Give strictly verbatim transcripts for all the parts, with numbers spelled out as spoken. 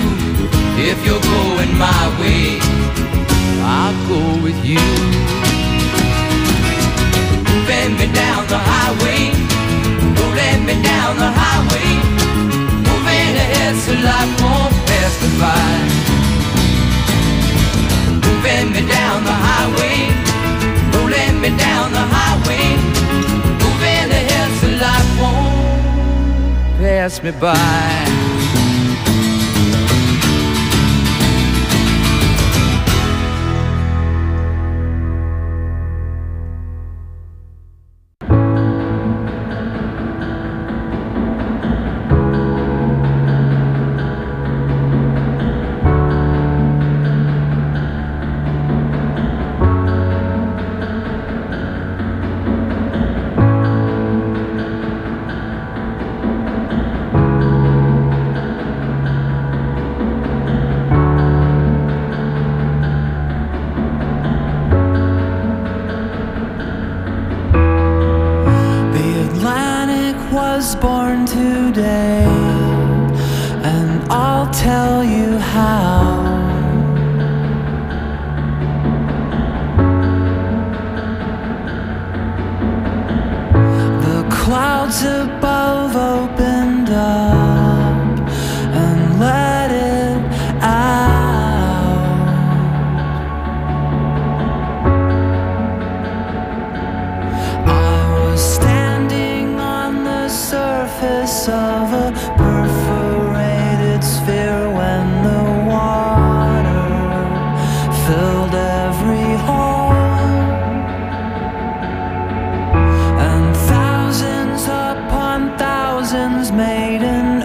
If you're going my way, I'll go with you. Moving me down the highway, rolling me down the highway, moving ahead so life won't pass me by. Moving me down the highway, rolling me down the highway, moving ahead so life won't pass me by. Was born today, and I'll tell you how. The clouds above opened up and let it out. I was standing surface of a perforated sphere when the water filled every hole, and thousands upon thousands made an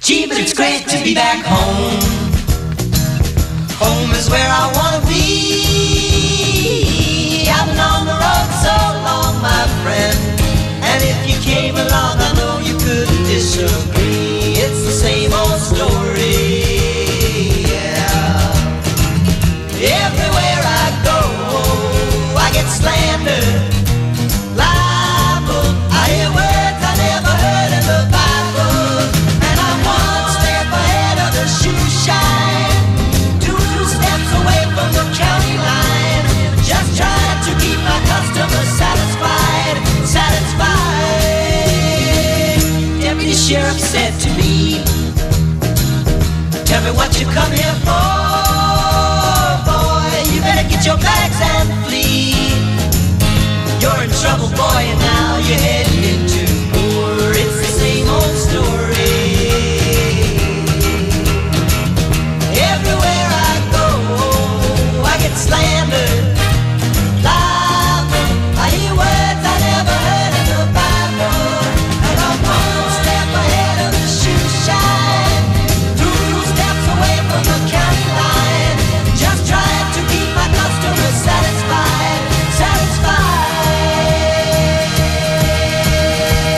Gee, but it's great to be back home. Home is where I wanna be. I've been on the road so long, my friend, and if you came along, I know you couldn't disagree. It's the same old story, yeah. Everywhere I go, I get slandered, libeled. I hear words I never heard in the Bible, and I'm one step ahead of the shoe shine, two steps away from the county line, just trying to keep my customers satisfied, satisfied. Deputy Sheriff said to me, tell me what you come here for, boy. You better get your bags and flee. You're in trouble, boy, and now you're heading into war. It's the same old story. Everywhere I go, I get slandered, libeled. I hear words I never heard in the Bible, and I'm one step ahead of the shoe shine, two steps away from the county line, just trying to keep my customers satisfied, satisfied.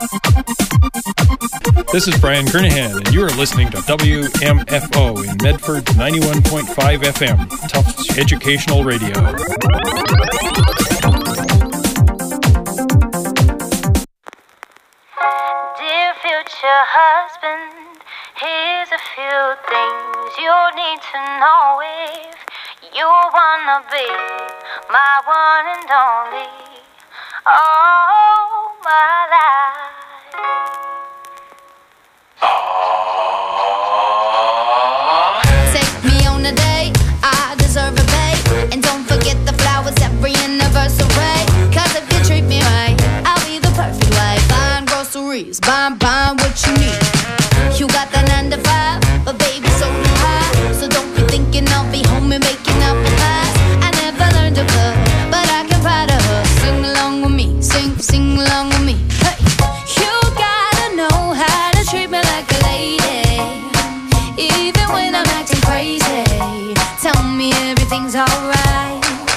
This is Brian Kernahan, and you are listening to W M F O in Medford ninety-one point five F M, Tufts Educational Radio. Dear future husband, here's a few things you need to know if you wanna be my one and only all my life. Take me on a date, I deserve a babe. And don't forget the flowers every anniversary. Cause if you treat me right, I'll be the perfect wife. Buying groceries, buying, buying what you need. You got that nine to five, but baby so do I. So don't be thinking I'll be home and making up the pies. I never learned to cook, but I can ride a hook. Sing along with me, sing, sing along with me. Hey, you gotta know how to treat me like a lady. Even when I'm acting crazy, tell me everything's alright.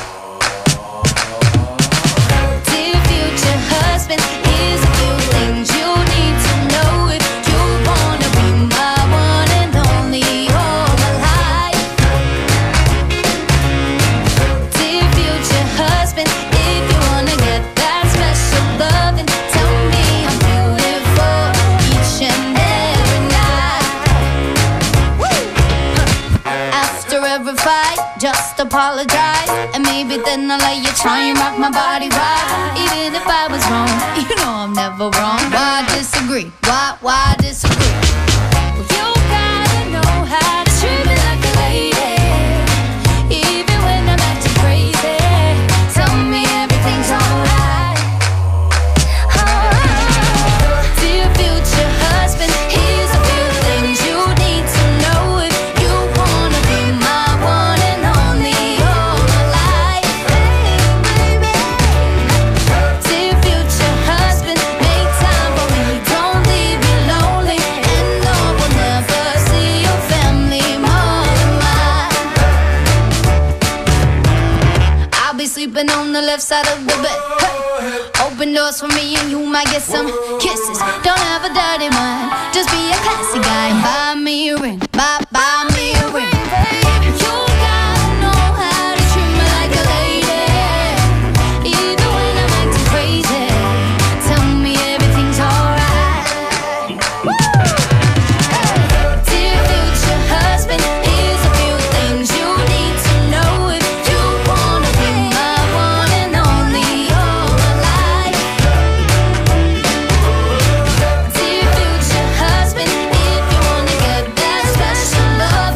Dear future husband, here's a few things you need to know if you wanna be my one and only all my life. Dear future husband, if you wanna get that special loving, tell me I'm beautiful each and every night. After every fight, just apologize, and maybe then I'll let you try and rock my body right. Even if I was wrong, you know I'm never wrong. Why disagree? Why, why disagree? Well, you gotta know how to treat me like a lady. Even when I'm acting crazy, tell me everything's alright. Dear future husband, here's a few things you need to know if you wanna be my one and only all my life. Dear future husband, make time for me, don't leave me lonely, and no will never see your family more than mine. I'll be sleeping on the left side of the bed. Hey. Open doors for me and you might get some kisses. Don't have a dirty mind, just be a classy guy. Buy me a ring, buy, buy me a ring. You gotta know how to treat me like a lady. Even when I'm acting crazy, tell me everything's alright. Dear future husband, here's a few things you need to know if you wanna be my one and only all my life. Dear future husband, if you wanna get that special love,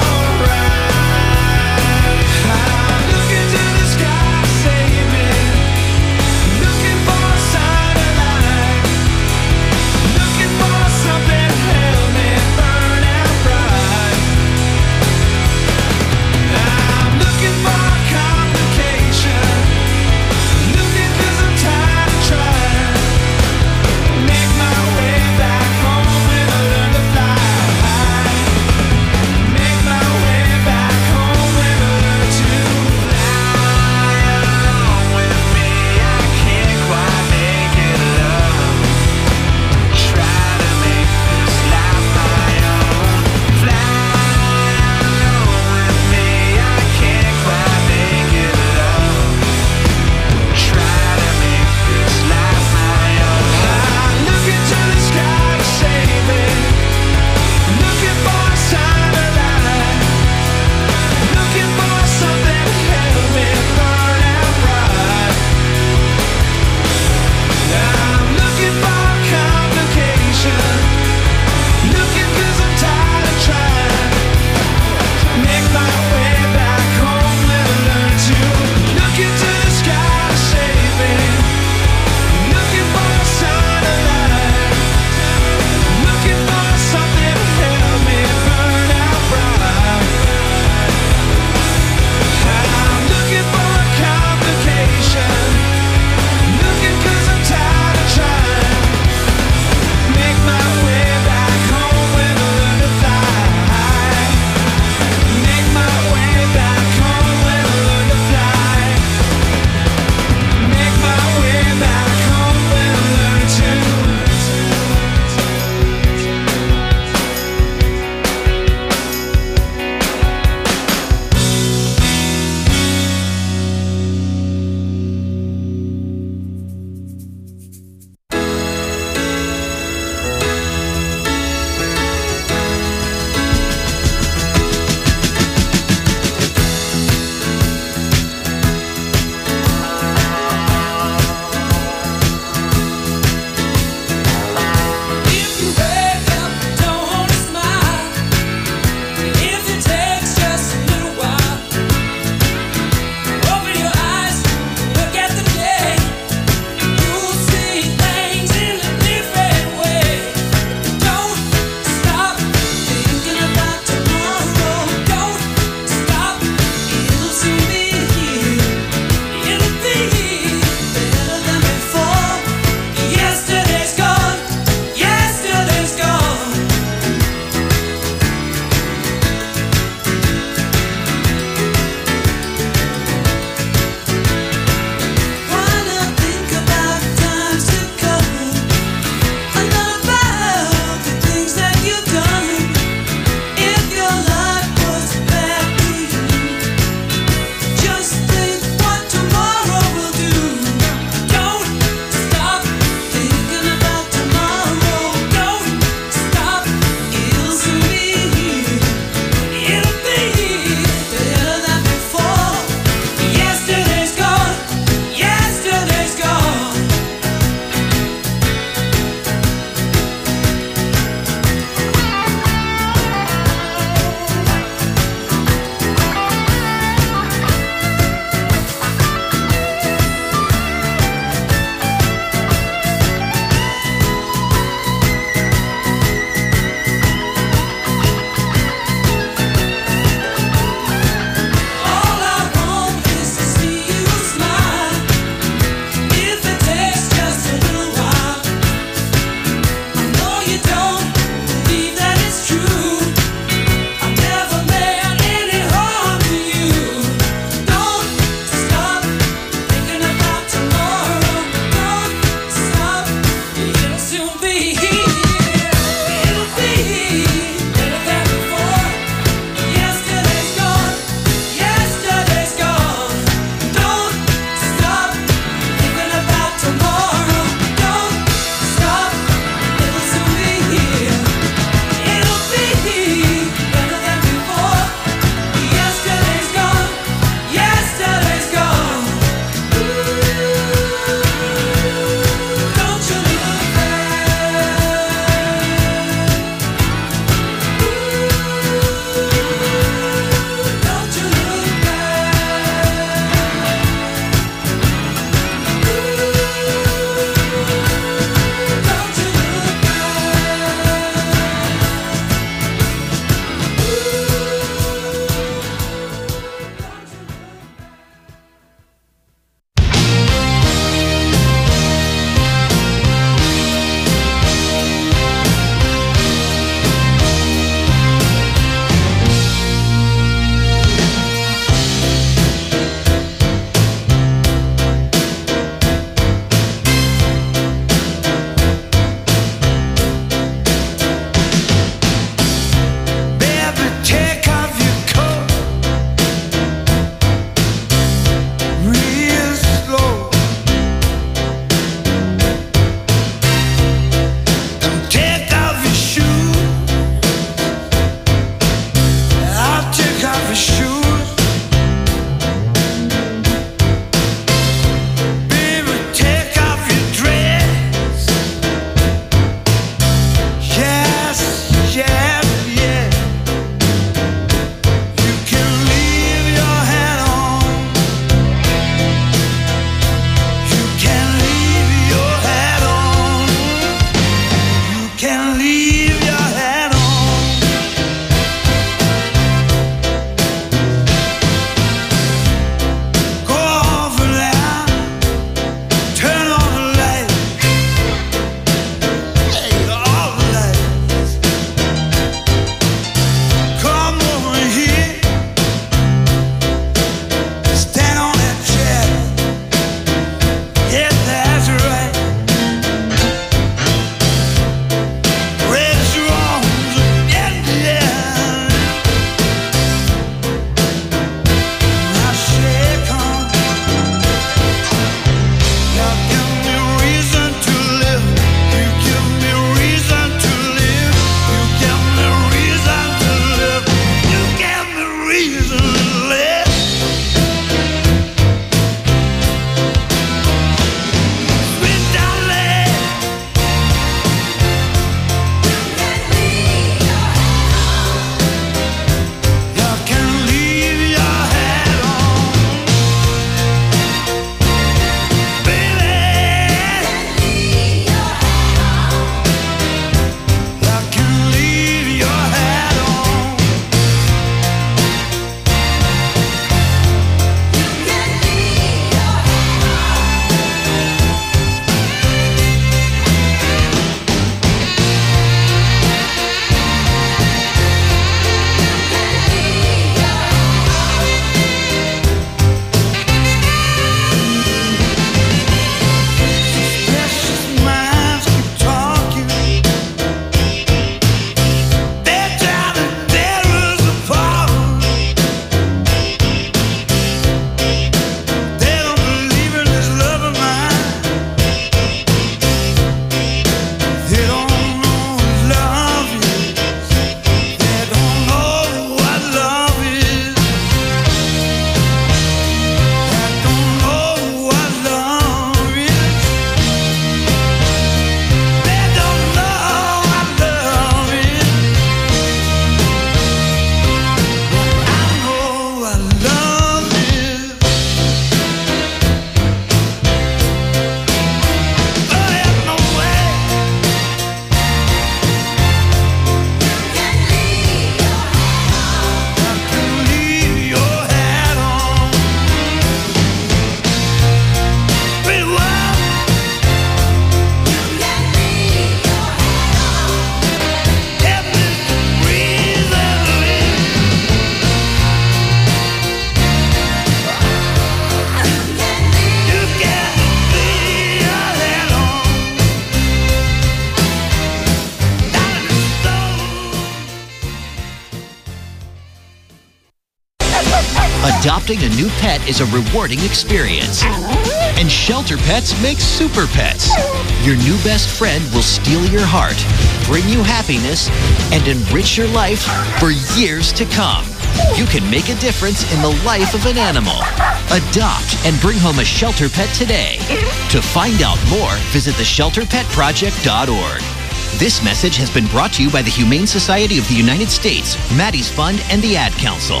adopting a new pet is a rewarding experience. And Shelter Pets makes super pets. Your new best friend will steal your heart, bring you happiness, and enrich your life for years to come. You can make a difference in the life of an animal. Adopt and bring home a Shelter Pet today. To find out more, visit the shelter pet project dot org. This message has been brought to you by the Humane Society of the United States, Maddie's Fund, and the Ad Council.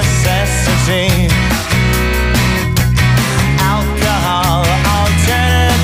Alcohol, alternative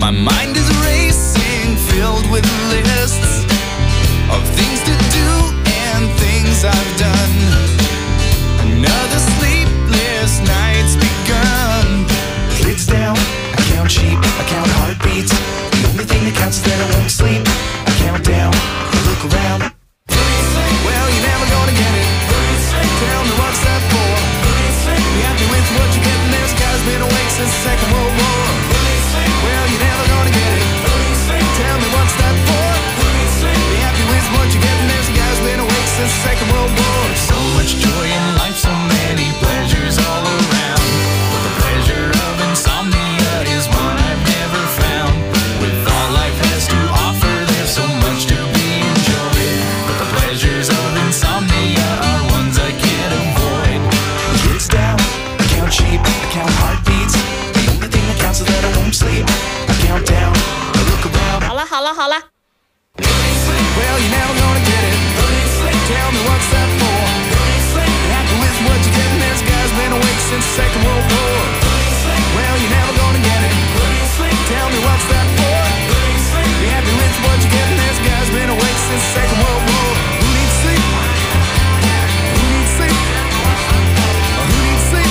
My mind is racing, filled with lists of things to do and things I've done. Another sleepless night's begun. Lids down, I count sheep, I count heartbeats. The only thing that counts is that I won't sleep. I count down, I look around. Well, you're never gonna get it. Tell me what's that for? Be happy with what you're getting. This guy's been awake since the Second World War. Well, you're never gonna get it. Tell me what's that for? Be happy with what you're getting. This guy's been awake since the Second World War. So much joy in life, so many pleasures all around. But the pleasure of insomnia is one I've never found. With all life has to offer, there's so much to be enjoyed. But the pleasures of insomnia are ones I can't avoid. Kids down, I count sheep, I count heartbeats. The only thing that counts is that I won't sleep. I count down, I look around. 好了好了好了。 Well, you're never gonna get it. Tell me what's that for? Happy with what you're getting. This guy's been awake since the Second World War. Well, you're never gonna get it. Tell me what's that for? Be happy with what you're getting. This guy's been awake since the Second World War. Who needs sleep? Who needs sleep? Who needs sleep?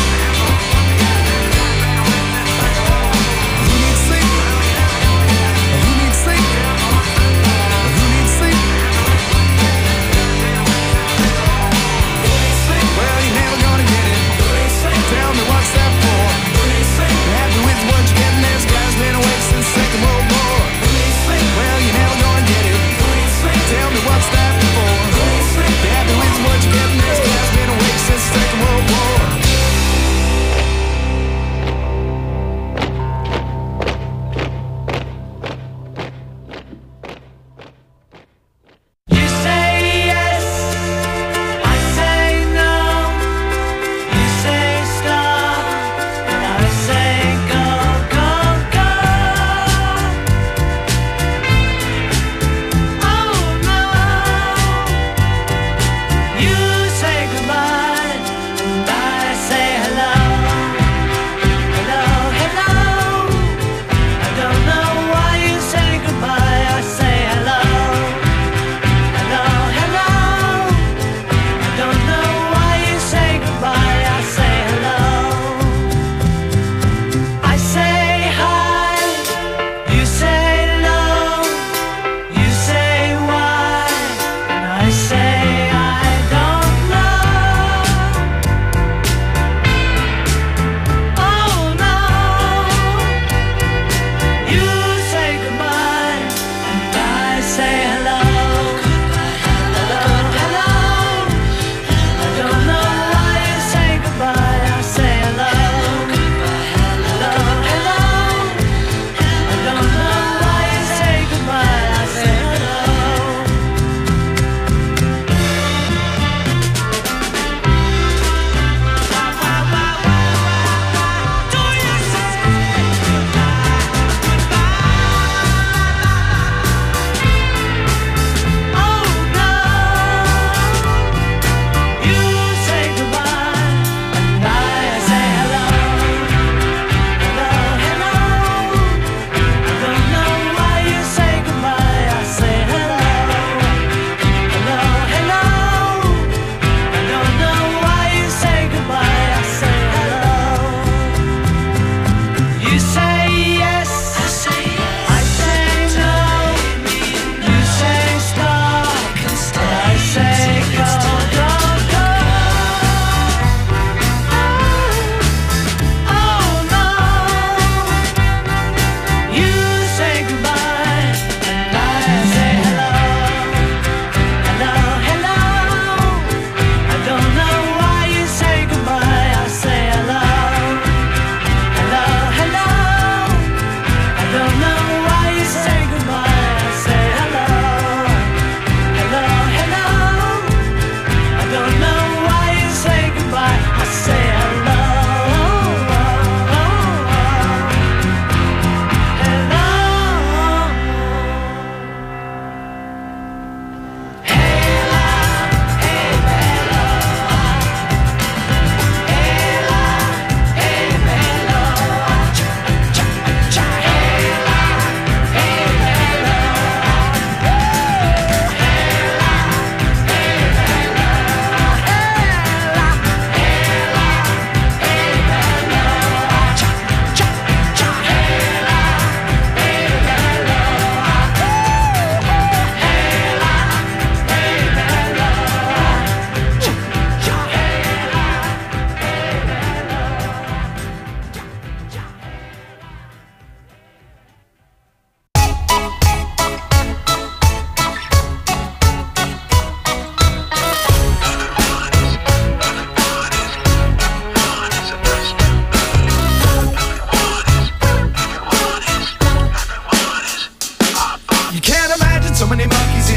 Who needs sleep? Who needs sleep? Who needs sleep? Well, you're never gonna get it. Tell me what's that for?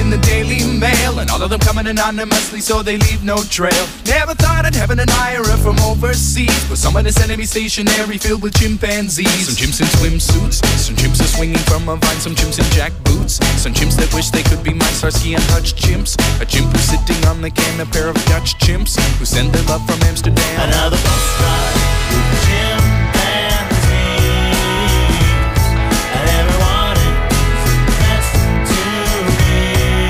in the Daily Mail, and all of them coming anonymously so they leave no trail. Never thought I'd have an admirer from overseas, but someone is sending me stationery filled with chimpanzees. Some chimps in swimsuits, some chimps are swinging from a vine, some chimps in jack boots, some chimps that wish they could be my Starsky and Hutch chimps, a chimp who's sitting on the can, a pair of Dutch chimps who send their love from Amsterdam. Another postcard with chimpanzees, and everyone is dressed to me.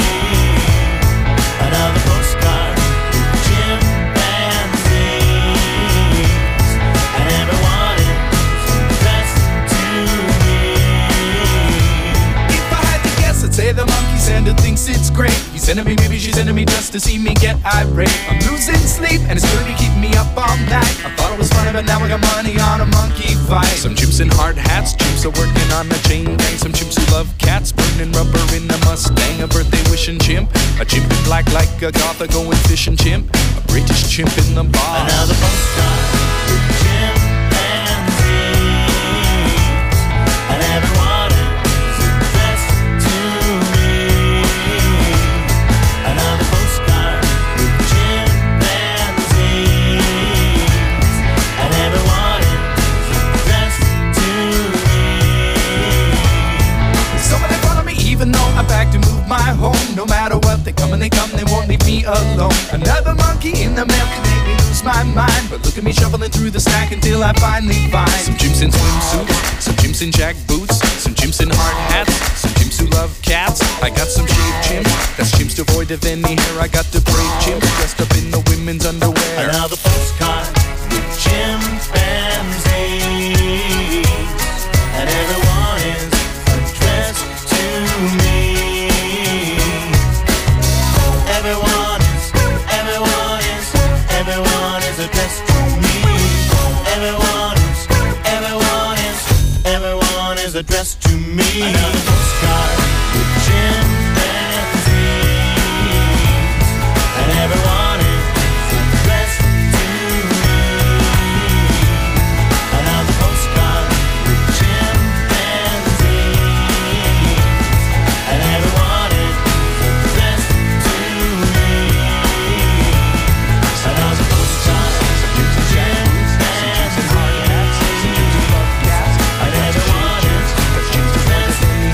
Another postcard with chimpanzees, and everyone is dressed to me. If I had to guess, I'd say the monkey Santa thinks it's great. He's sending me, maybe she's sending me just to see me get irate. I'm losing sleep and it's really keeping me up all night. I thought it was funny, but now I got money on a monkey fight. Some chimps in hard hats, chimps are working on a chain gang. Some chimps who love cats, burning rubber in a Mustang. A birthday wishing chimp, a chimp in black like a goth, a going fishing chimp, a British chimp in the bar. Another postcard with chimpanzees, and everyone is dressed to me. Another postcard with chimpanzees, and everyone is dressed to me. Someone in front of me, even though I back to move my home. No matter what, they come and they come, they won't leave me alone. Another monkey in the mail can make me lose my mind, but look at me shuffling through the stack until I finally find some chimps in swimsuits, some chimps in jack boots, some chimps in hard hats, some chimps who love cats. I got some shaved chimps, that's chimps devoid of any hair. I got the brave chimps dressed up in the women's underwear. Another postcard with chimpanzees, and everyone is dressed to me. Everyone is, everyone is, everyone is addressed to me. Everyone is, everyone is, everyone is addressed to me. Another postcard with chimpanzees, and everyone is addressed to me. Another postcard with chimpanzees, and everyone is addressed to me. Another postcard with chimpanzees, and everyone is addressed to me.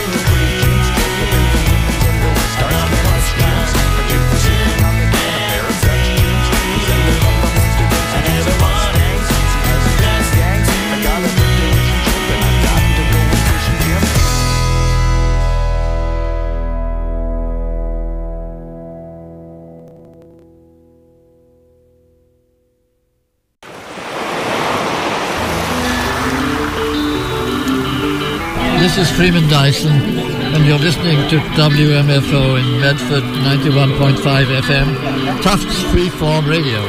This is Freeman Dyson, and you're listening to W M F O in Medford, ninety-one point five F M, Tufts Freeform Radio.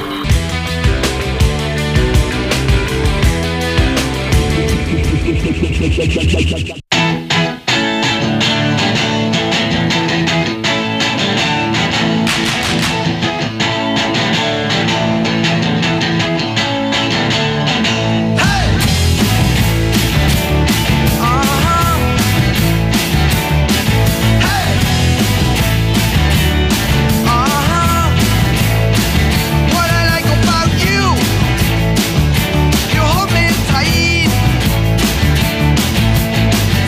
You hold me tight.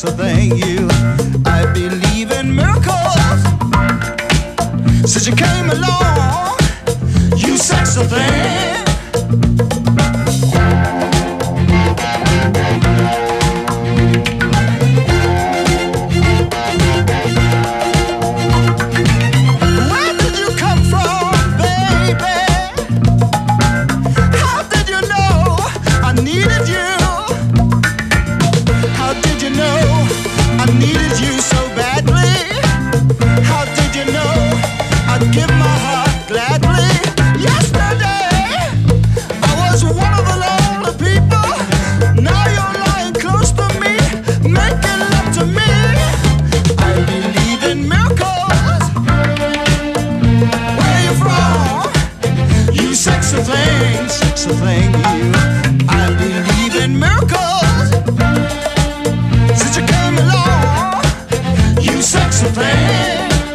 sexy thing, you. I believe in miracles. Since you came along, you sexy thing. Where did you come from, baby? How did you know I needed you? How did you know I needed you so badly? How did you know I'd give my heart gladly? Yesterday I was one of the lonely people. Now you're lying close to me, making love to me. I believe in miracles. Where you from? You sexy thing, sexy thing, you. I believe in miracles. Since you came along, you sexy thing.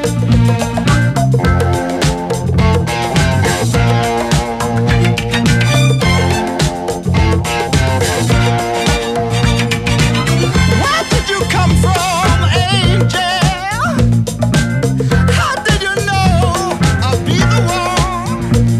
Where did you come from, angel? How did you know I'd be the one?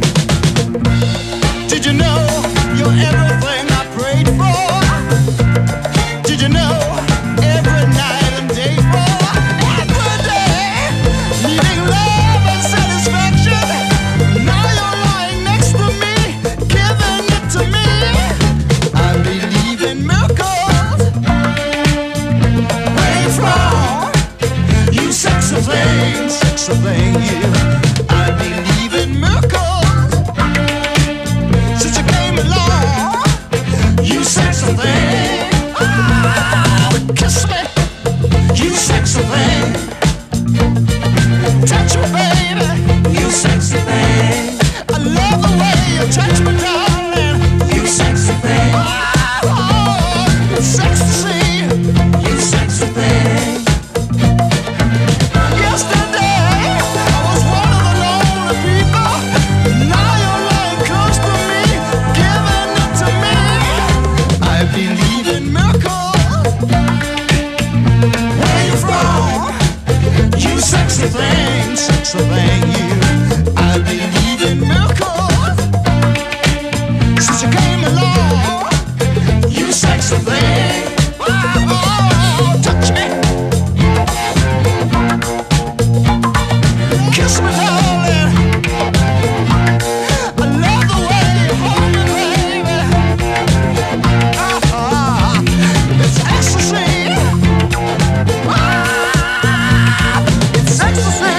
Did you know you're everything I prayed for? Did you know every night and day for every day, needing love and satisfaction? Now you're lying next to me, giving it to me. I believe in miracles. Where you from? You sexy thing, sexy thing, you. I believe in miracles. Since you came along, you sexy thing. Ah, kiss me, you sexy thing. Touch me, baby, you sexy thing. I love the way you touch me, darling, you sexy thing. Oh, it's sexy to see you sexy thing. Yesterday I was one of the lonely people. Now you're lying close to me, giving it to me. I believe in miracles. Where you from? You sexy thing, sexy thing, you. I believe in miracles. Since you came along, you sexy thing. Oh, touch me, kiss me, darling. I love the way you hold me, baby. Ah, it's ecstasy. Ah, it's ecstasy.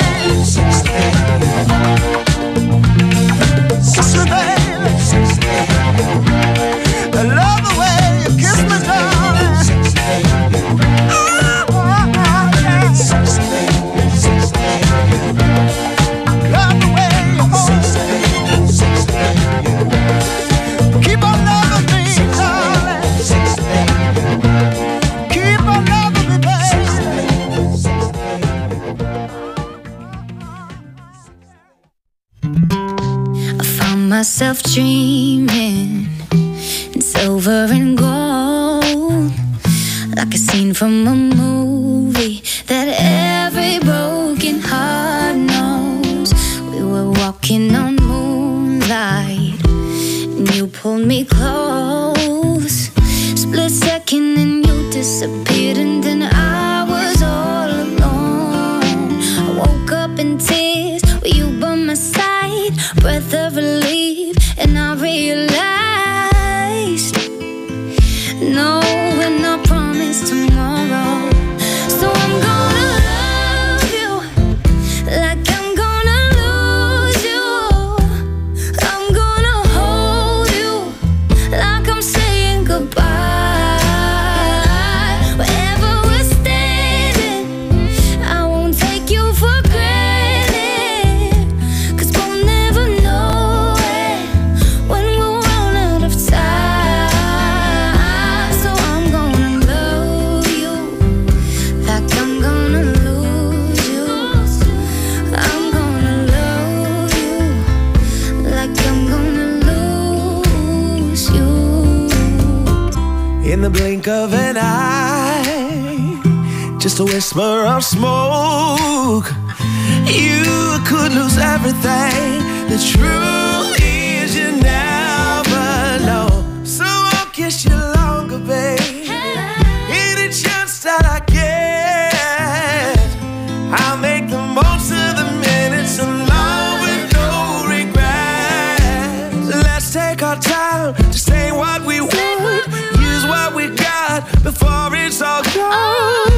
Kiss me, baby. I love the way you kiss me, darling. Ah, yeah. Love the way you hold me. Keep on loving me, darling. Keep on loving me, I found myself dreaming in silver and gold, like a scene from a movie that every broken heart knows. We were walking on moonlight, and you pulled me close. Split second and you disappeared, and then I was all alone. I woke up in tears with you by my side, breath of relief, and I realized no, we're not promised tomorrow. So I'm gonna love you like I'm gonna lose you. I'm gonna hold you like I'm saying goodbye. Wherever we're standing, I won't take you for granted, 'cause we'll never know it when we'll run out of time. So I'm gonna love you like I'm gonna lose you. I'm gonna love you like I'm gonna lose you. In the blink of an eye, just a whisper of smoke. You could lose everything. The truth is you never know. So I'll kiss you longer, babe. Any chance that I get, I'll make the most of the minutes alone with no regrets. Let's take our time to say what we want, use what we got before it's all gone.